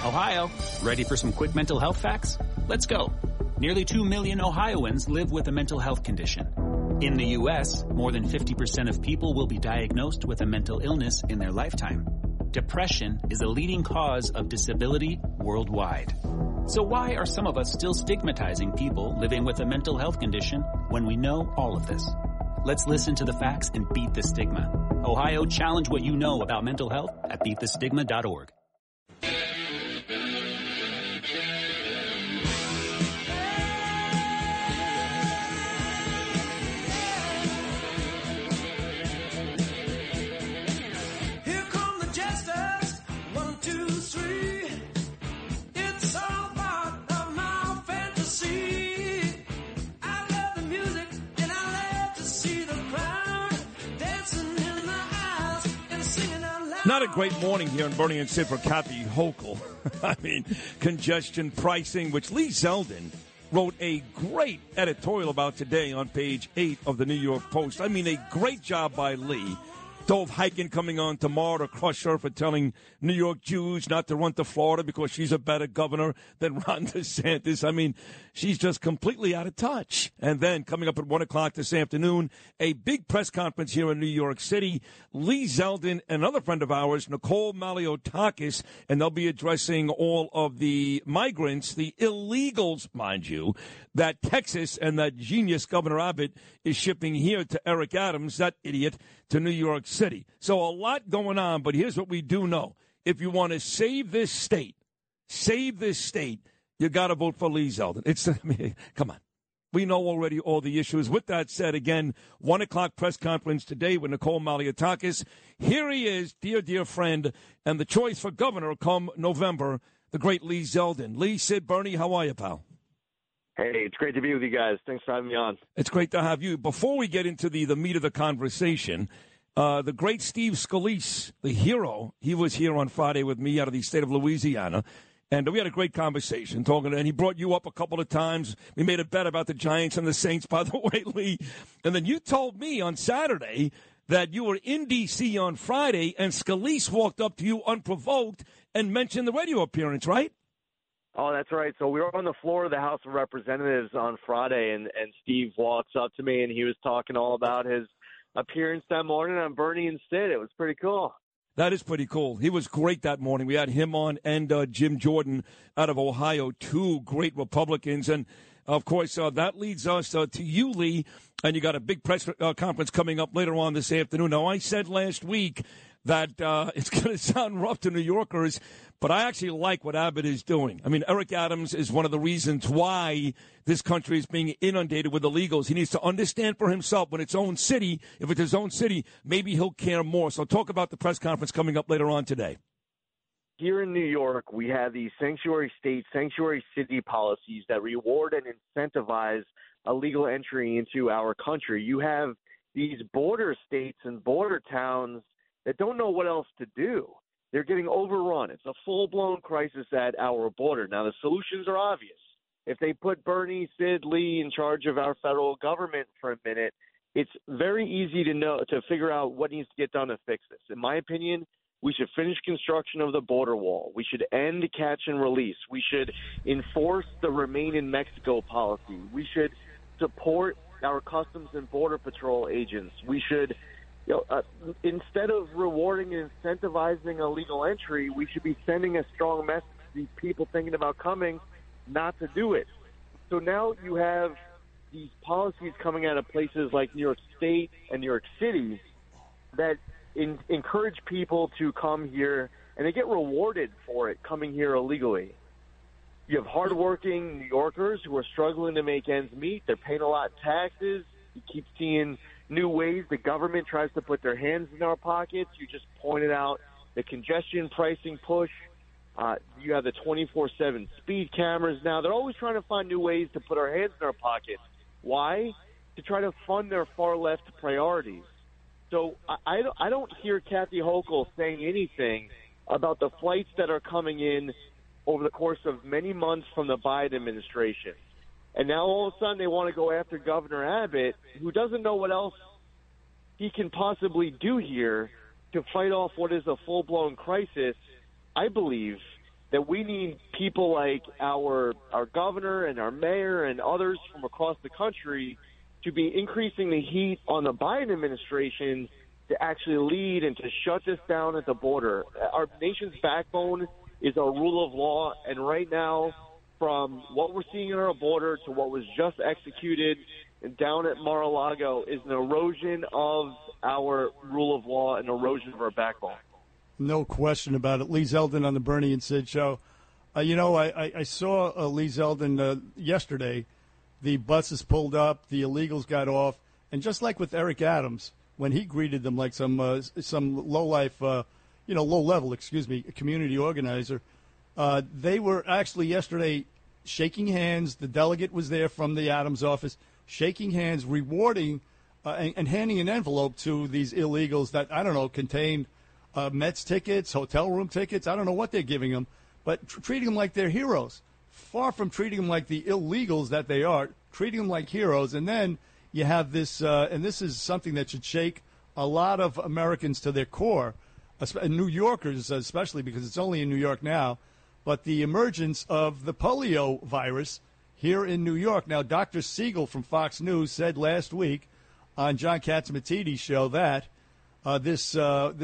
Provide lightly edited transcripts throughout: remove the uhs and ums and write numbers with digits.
Ohio, ready for some quick mental health facts? Let's go. Nearly 2 million Ohioans live with a mental health condition. In the U.S., more than 50% of people will be diagnosed with a mental illness in their lifetime. Depression is a leading cause of disability worldwide. So why are some of us still stigmatizing people living with a mental health condition when we know all of this? Let's listen to the facts and beat the stigma. Ohio, challenge what you know about mental health at beatthestigma.org. Not a great morning here in Bernie and Sid for Kathy Hochul. I mean, congestion pricing, which Lee Zeldin wrote a great editorial about today on page 8 of the New York Post. I mean, a great job by Lee. Dove Hyken coming on tomorrow to crush her for telling New York Jews not to run to Florida because she's a better governor than Ron DeSantis. I mean, she's just completely out of touch. And then coming up at 1 o'clock this afternoon, a big press conference here in New York City. Lee Zeldin and another friend of ours, Nicole Maliotakis, and they'll be addressing all of the migrants, the illegals, mind you, that Texas and that genius Governor Abbott is shipping here to Eric Adams, that idiot, to New York City. So a lot going on, but here's what we do know. If you want to save this state, you got to vote for Lee Zeldin. Come on. We know already all the issues. With that said, again, 1 o'clock press conference today with Nicole Maliotakis. Here he is, dear friend, and the choice for governor come November, the great Lee Zeldin. Lee, Sid, Bernie, how are you, pal? Hey, it's great to be with you guys. Thanks for having me on. It's great to have you. Before we get into the meat of the conversation, the great Steve Scalise, the hero, he was here on Friday with me out of the state of Louisiana, and we had a great conversation talking, and he brought you up a couple of times. We made a bet about the Giants and the Saints, by the way, Lee. And then you told me on Saturday that you were in D.C. on Friday, and Scalise walked up to you unprovoked and mentioned the radio appearance, right? Oh, that's right. So we were on the floor of the House of Representatives on Friday, and Steve walks up to me, and he was talking all about his appearance that morning on Bernie and Sid. It was pretty cool. That is pretty cool. He was great that morning. We had him on and Jim Jordan out of Ohio, two great Republicans. And, of course, that leads us to you, Lee, and you got a big press conference coming up later on this afternoon. Now, I said last week that it's going to sound rough to New Yorkers, but I actually like what Abbott is doing. I mean, Eric Adams is one of the reasons why this country is being inundated with illegals. He needs to understand for himself when it's own city, if it's his own city, maybe he'll care more. So talk about the press conference coming up later on today. Here in New York, we have these sanctuary state, sanctuary city policies that reward and incentivize illegal entry into our country. You have these border states and border towns that don't know what else to do. They're getting overrun. It's a full-blown crisis at our border. Now, the solutions are obvious. If they put Bernie, Sid, Lee in charge of our federal government for a minute, it's very easy to figure out what needs to get done to fix this. In my opinion, we should finish construction of the border wall. We should end catch and release. We should enforce the Remain in Mexico policy. We should support our Customs and Border Patrol agents. We should instead of rewarding and incentivizing illegal entry, we should be sending a strong message to these people thinking about coming not to do it. So now you have these policies coming out of places like New York State and New York City that encourage people to come here, and they get rewarded for it, coming here illegally. You have hardworking New Yorkers who are struggling to make ends meet. They're paying a lot in taxes. You keep seeing new ways the government tries to put their hands in our pockets. You just pointed out the congestion pricing push. You have the 24/7 speed cameras now. They're always trying to find new ways to put our hands in our pockets. Why? To try to fund their far-left priorities. So I don't hear Kathy Hochul saying anything about the flights that are coming in over the course of many months from the Biden administration. And now all of a sudden they want to go after Governor Abbott, who doesn't know what else he can possibly do here to fight off what is a full-blown crisis. I believe that we need people like our governor and our mayor and others from across the country to be increasing the heat on the Biden administration to actually lead and to shut this down at the border. Our nation's backbone is our rule of law, and right now, from what we're seeing at our border to what was just executed down at Mar-a-Lago, is an erosion of our rule of law and erosion of our backbone. No question about it. Lee Zeldin on the Bernie and Sid show. I saw Lee Zeldin yesterday. The buses pulled up, the illegals got off, and just like with Eric Adams, when he greeted them like some low-level community organizer, they were actually yesterday shaking hands. The delegate was there from the Adams office, shaking hands, rewarding and handing an envelope to these illegals that, I don't know, contained Mets tickets, hotel room tickets. I don't know what they're giving them, but treating them like they're heroes. Far from treating them like the illegals that they are, treating them like heroes. And then you have this, and this is something that should shake a lot of Americans to their core, New Yorkers especially, because it's only in New York now, but the emergence of the polio virus here in New York. Now, Dr. Siegel from Fox News said last week on John Catsimatidis' show that this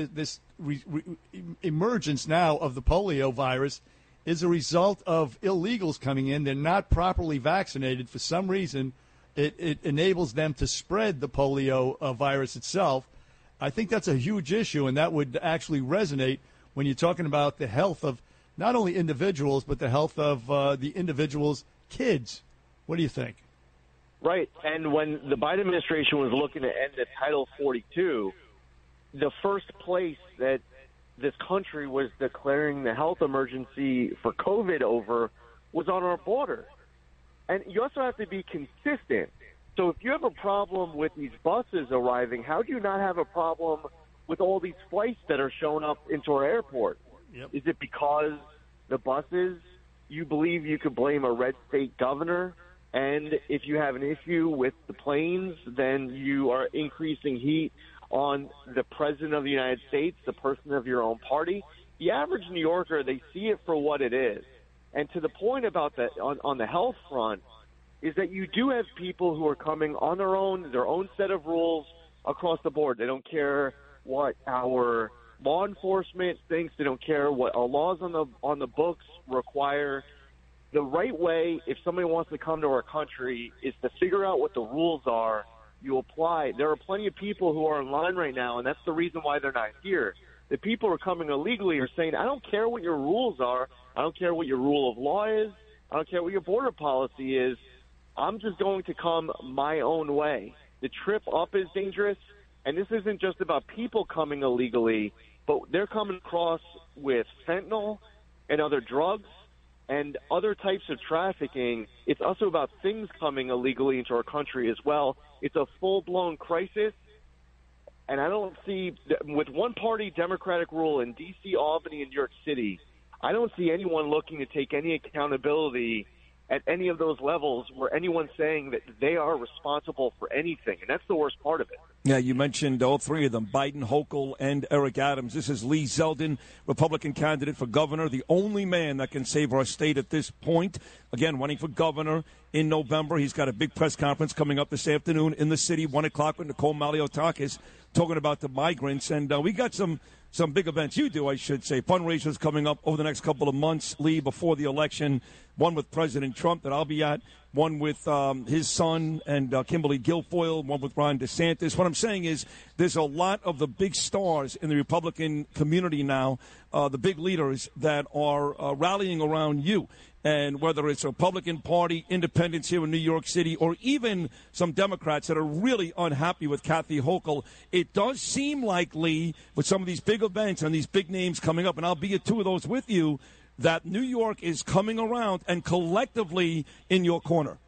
emergence now of the polio virus is a result of illegals coming in. They're not properly vaccinated. For some reason, it enables them to spread the polio virus itself. I think that's a huge issue, and that would actually resonate when you're talking about the health of not only individuals, but the health of the individuals' kids. What do you think? Right. And when the Biden administration was looking to end the Title 42, the first place that this country was declaring the health emergency for COVID over was on our border. And you also have to be consistent. So if you have a problem with these buses arriving, how do you not have a problem with all these flights that are showing up into our airport? Yep. Is it because the buses, you believe you could blame a red state governor? And if you have an issue with the planes, then you are increasing heat on the president of the United States, the person of your own party. The average New Yorker, they see it for what it is. And to the point about that on the health front is that you do have people who are coming on their own set of rules across the board. They don't care what our law enforcement thinks. They don't care what our laws on the books require. The right way, if somebody wants to come to our country, is to figure out what the rules are. You apply. There are plenty of people who are in line right now, and that's the reason why they're not here. The people who are coming illegally are saying, I don't care what your rules are. I don't care what your rule of law is. I don't care what your border policy is. I'm just going to come my own way. The trip up is dangerous, and this isn't just about people coming illegally, but they're coming across with fentanyl and other drugs and other types of trafficking. It's also about things coming illegally into our country as well. It's a full-blown crisis, and I don't see, with one-party Democratic rule in D.C., Albany, and New York City, I don't see anyone looking to take any accountability at any of those levels where anyone's saying that they are responsible for anything, and that's the worst part of it. Yeah, you mentioned all three of them, Biden, Hochul, and Eric Adams. This is Lee Zeldin, Republican candidate for governor, the only man that can save our state at this point. Again, running for governor in November. He's got a big press conference coming up this afternoon in the city, 1 o'clock with Nicole Maliotakis, talking about the migrants. And we got some big events. You do, I should say. Fundraisers coming up over the next couple of months, Lee, before the election. One with President Trump that I'll be at. One with his son and Kimberly Guilfoyle. One with Ron DeSantis. What I'm saying is there's a lot of the big stars in the Republican community now, the big leaders that are rallying around you. And whether it's a Republican Party, independents here in New York City, or even some Democrats that are really unhappy with Kathy Hochul, it does seem like, Lee, with some of these big events and these big names coming up, and I'll be at two of those with you, that New York is coming around and collectively in your corner.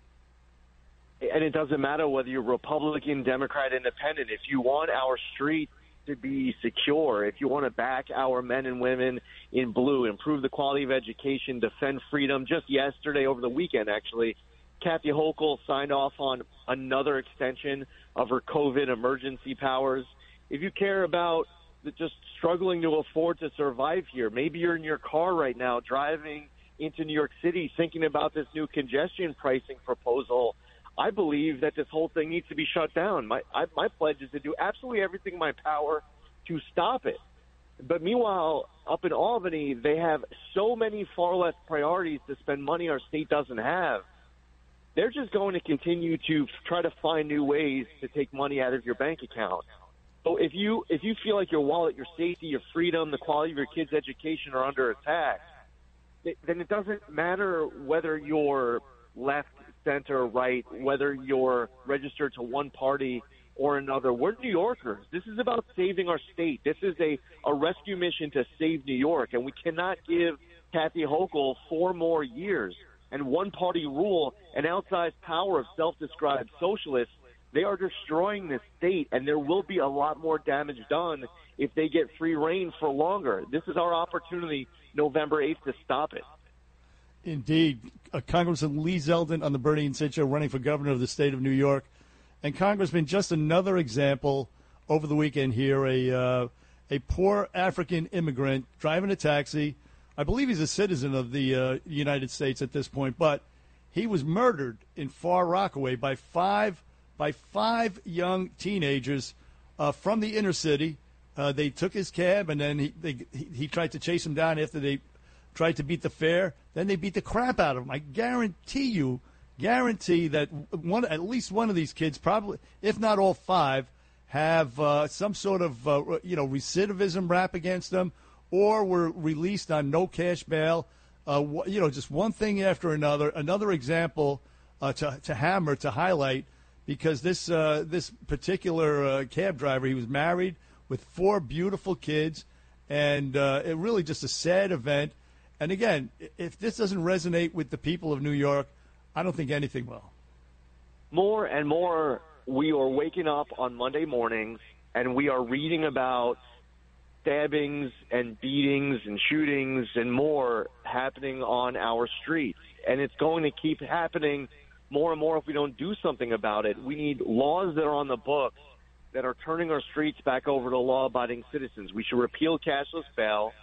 And it doesn't matter whether you're Republican, Democrat, Independent. If you want our streets to be secure, if you want to back our men and women in blue, improve the quality of education, defend freedom. Just yesterday, over the weekend, actually, Kathy Hochul signed off on another extension of her COVID emergency powers. If you care about just struggling to afford to survive here. Maybe you're in your car right now driving into New York City thinking about this new congestion pricing proposal. I believe that this whole thing needs to be shut down. My pledge is to do absolutely everything in my power to stop it. But meanwhile, up in Albany, they have so many far less priorities to spend money our state doesn't have. They're just going to continue to try to find new ways to take money out of your bank account. So if you feel like your wallet, your safety, your freedom, the quality of your kids' education are under attack, then it doesn't matter whether you're left, center, right, whether you're registered to one party or another. We're New Yorkers. This is about saving our state. This is a rescue mission to save New York, and we cannot give Kathy Hochul 4 more years and one-party rule and outsized power of self-described socialists. They are destroying this state, and there will be a lot more damage done if they get free reign for longer. This is our opportunity November 8th to stop it. Indeed. Congressman Lee Zeldin on the Bernie and Sid Show running for governor of the state of New York. And, Congressman, just another example over the weekend here, a poor African immigrant driving a taxi. I believe he's a citizen of the United States at this point, but he was murdered in Far Rockaway by five young teenagers from the inner city. They took his cab, and then he tried to chase him down after they tried to beat the fare. Then they beat the crap out of him. I guarantee that at least one of these kids, probably, if not all 5, have some sort of recidivism rap against them, or were released on no cash bail. Just one thing after another. Another example to hammer, to highlight, because this particular cab driver, he was married with 4 beautiful kids, and it really just a sad event. And again, if this doesn't resonate with the people of New York, I don't think anything will. More and more, we are waking up on Monday mornings, and we are reading about stabbings and beatings and shootings and more happening on our streets. And it's going to keep happening more and more if we don't do something about it. We need laws that are on the books that are turning our streets back over to law-abiding citizens. We should repeal cashless bail.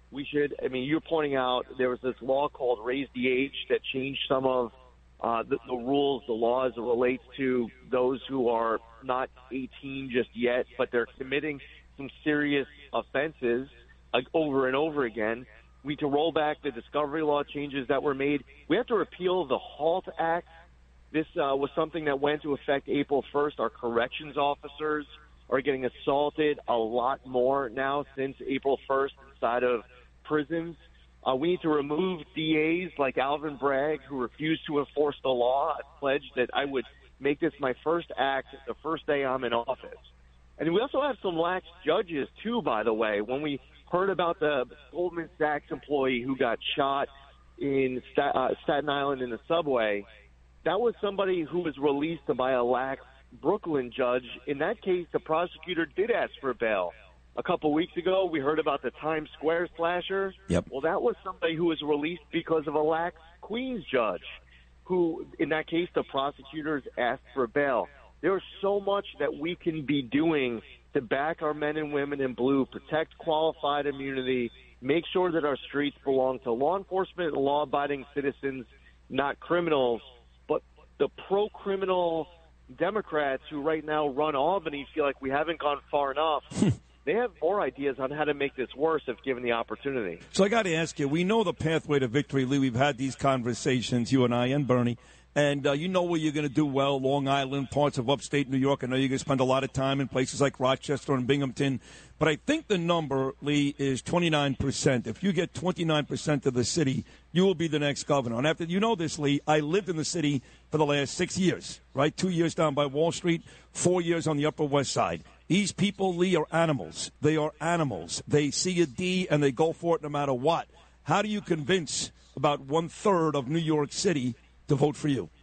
You're pointing out there was this law called Raise the Age that changed some of the rules, the laws that relates to those who are not 18 just yet, but they're committing some serious offenses over and over again. We need to roll back the discovery law changes that were made. We have to repeal the HALT Act. This was something that went into effect April 1st. Our corrections officers are getting assaulted a lot more now since April 1st inside of prisons. We need to remove DAs like Alvin Bragg, who refuse to enforce the law. I pledged that I would make this my first act the first day I'm in office. And we also have some lax judges, too, by the way. When we heard about the Goldman Sachs employee who got shot in Staten Island in the subway, that was somebody who was released by a lax Brooklyn judge. In that case, the prosecutor did ask for bail. A couple weeks ago, we heard about the Times Square slasher. Yep. Well, that was somebody who was released because of a lax Queens judge, who, in that case, the prosecutors asked for bail. There is so much that we can be doing to back our men and women in blue, protect qualified immunity, make sure that our streets belong to law enforcement and law-abiding citizens, not criminals. But the pro-criminal Democrats who right now run Albany feel like we haven't gone far enough. They have more ideas on how to make this worse if given the opportunity. So I got to ask you, we know the pathway to victory, Lee. We've had these conversations, you and I and Bernie. And you know where you're going to do well, Long Island, parts of upstate New York. I know you're going to spend a lot of time in places like Rochester and Binghamton. But I think the number, Lee, is 29%. If you get 29% of the city, you will be the next governor. And after you know this, Lee, I lived in the city for the last 6 years, right? 2 years down by Wall Street, 4 years on the Upper West Side. These people, Lee, are animals. They are animals. They see a D and they go for it no matter what. How do you convince about 1/3 of New York City to vote for you?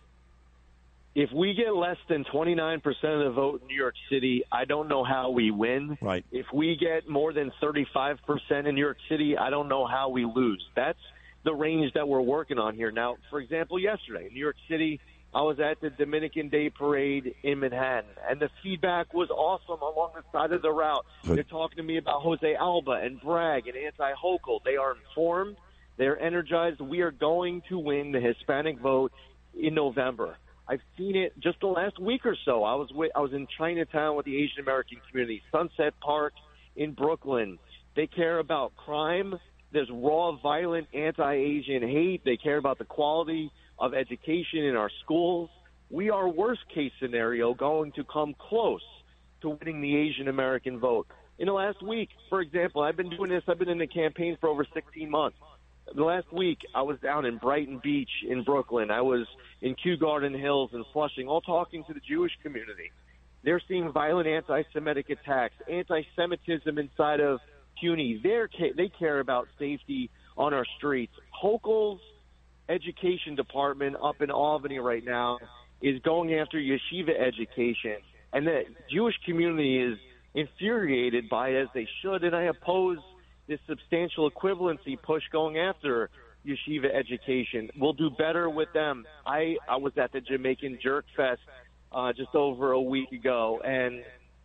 If we get less than 29% of the vote in New York City, I don't know how we win. Right. If we get more than 35% in New York City, I don't know how we lose. That's the range that we're working on here. Now, for example, yesterday in New York City, I was at the Dominican Day Parade in Manhattan, and the feedback was awesome along the side of the route. Good. They're talking to me about Jose Alba and Bragg and Anti-Hochul. They are informed. They're energized. We are going to win the Hispanic vote in November. I've seen it just the last week or so. I was in Chinatown with the Asian American community, Sunset Park in Brooklyn. They care about crime. There's raw, violent, anti-Asian hate. They care about the quality of education in our schools. We are, worst case scenario, going to come close to winning the Asian American vote. In the last week, for example, I've been doing this. I've been in the campaign for over 16 months. The last week, I was down in Brighton Beach in Brooklyn. I was in Kew Garden Hills and Flushing, all talking to the Jewish community. They're seeing violent anti-Semitic attacks, anti-Semitism inside of CUNY. They care about safety on our streets. Hochul's education department up in Albany right now is going after yeshiva education, and the Jewish community is infuriated by it, as they should, and I oppose this substantial equivalency push going after yeshiva education. We'll do better with them. I was at the Jamaican Jerk Fest just over a week ago, and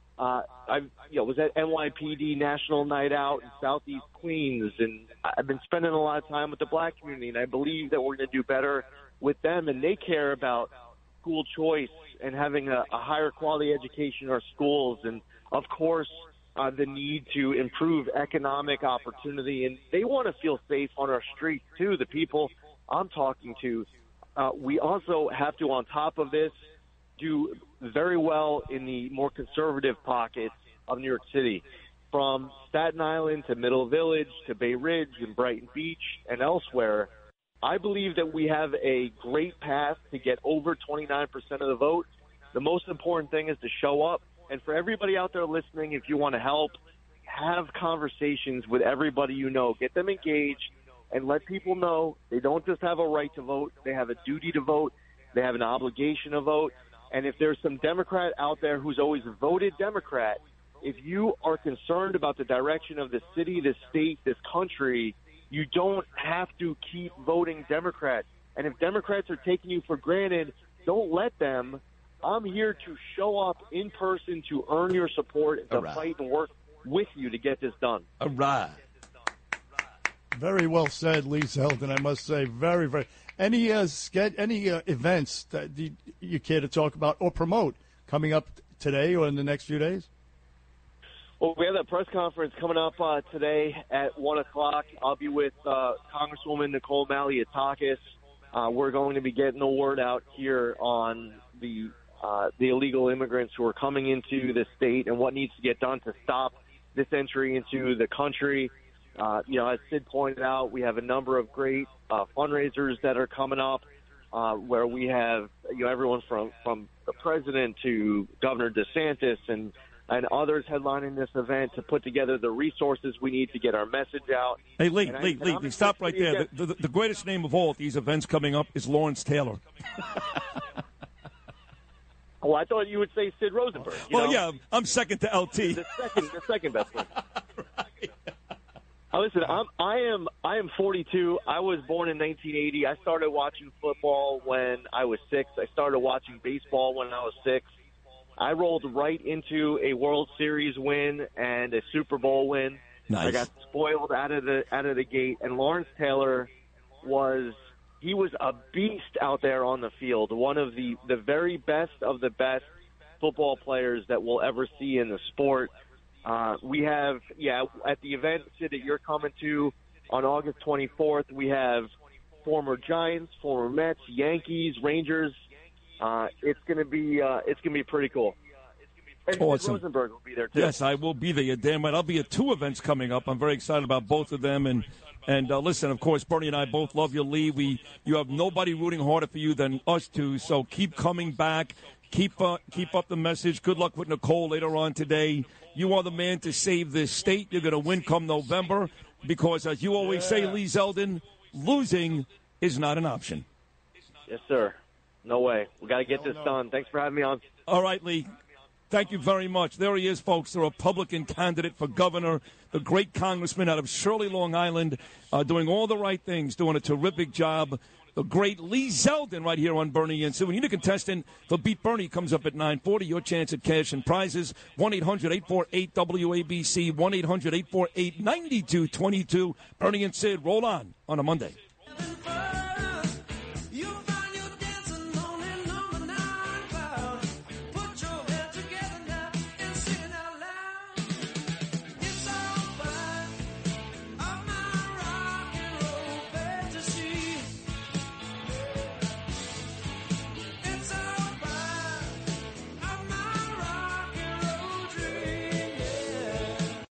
I was at NYPD National Night Out in Southeast Queens, and I've been spending a lot of time with the black community, and I believe that we're going to do better with them, and they care about school choice and having a higher quality education in our schools, and, of course, the need to improve economic opportunity, and they want to feel safe on our streets, too, the people I'm talking to. We also have to, on top of this, do very well in the more conservative pockets of New York City, from Staten Island to Middle Village to Bay Ridge and Brighton Beach and elsewhere. I believe that we have a great path to get over 29% of the vote. The most important thing is to show up. And for everybody out there listening, if you want to help, have conversations with everybody you know. Get them engaged and let people know they don't just have a right to vote. They have a duty to vote. They have an obligation to vote. And if there's some Democrat out there who's always voted Democrat, if you are concerned about the direction of the city, the state, this country, you don't have to keep voting Democrat. And if Democrats are taking you for granted, don't let them. I'm here to show up in person to earn your support and to fight and work with you to get this done. All right. Very well said, Lee Zeldin, I must say. Very, very. Any events that you care to talk about or promote coming up today or in the next few days? Well, we have a press conference coming up today at 1 o'clock. I'll be with Congresswoman Nicole Malliotakis. We're going to be getting the word out here on the illegal immigrants who are coming into the state and what needs to get done to stop this entry into the country. As Sid pointed out, we have a number of great fundraisers that are coming up where we have everyone from the president to Governor DeSantis and others headlining this event to put together the resources we need to get our message out. Hey, Lee, stop right there. The greatest name of all at these events coming up is Lawrence Taylor. Well, I thought you would say Sid Rosenberg. Yeah, I'm second to LT. The second best one. Right. Listen, I am 42. I was born in 1980. I started watching football when I was 6. I started watching baseball when I was 6. I rolled right into a World Series win and a Super Bowl win. Nice. I got spoiled out of the gate. And Lawrence Taylor was a beast out there on the field. One of the very best of the best football players that we'll ever see in the sport. We have, at the event, Sid, that you're coming to on August 24th, we have former Giants, former Mets, Yankees, Rangers. It's gonna be pretty cool. And awesome. Rosenberg will be there too. Yes, I will be there. You're damn right. I'll be at 2 events coming up. I'm very excited about both of them. And listen, of course, Bernie and I both love you, Lee. You have nobody rooting harder for you than us two. So keep coming back. Keep up the message. Good luck with Nicole later on today. You are the man to save this state. You're going to win come November because, as you always say, Lee Zeldin, losing is not an option. Yes, sir. No way. We got to get this done. Thanks for having me on. All right, Lee. Thank you very much. There he is, folks, the Republican candidate for governor, the great congressman out of Shirley, Long Island, doing all the right things, doing a terrific job. The great Lee Zeldin right here on Bernie and Sid. When you need a contestant for Beat Bernie comes up at 9:40. Your chance at cash and prizes. 1-800-848-WABC. 1-800-848-9222. Bernie and Sid roll on a Monday.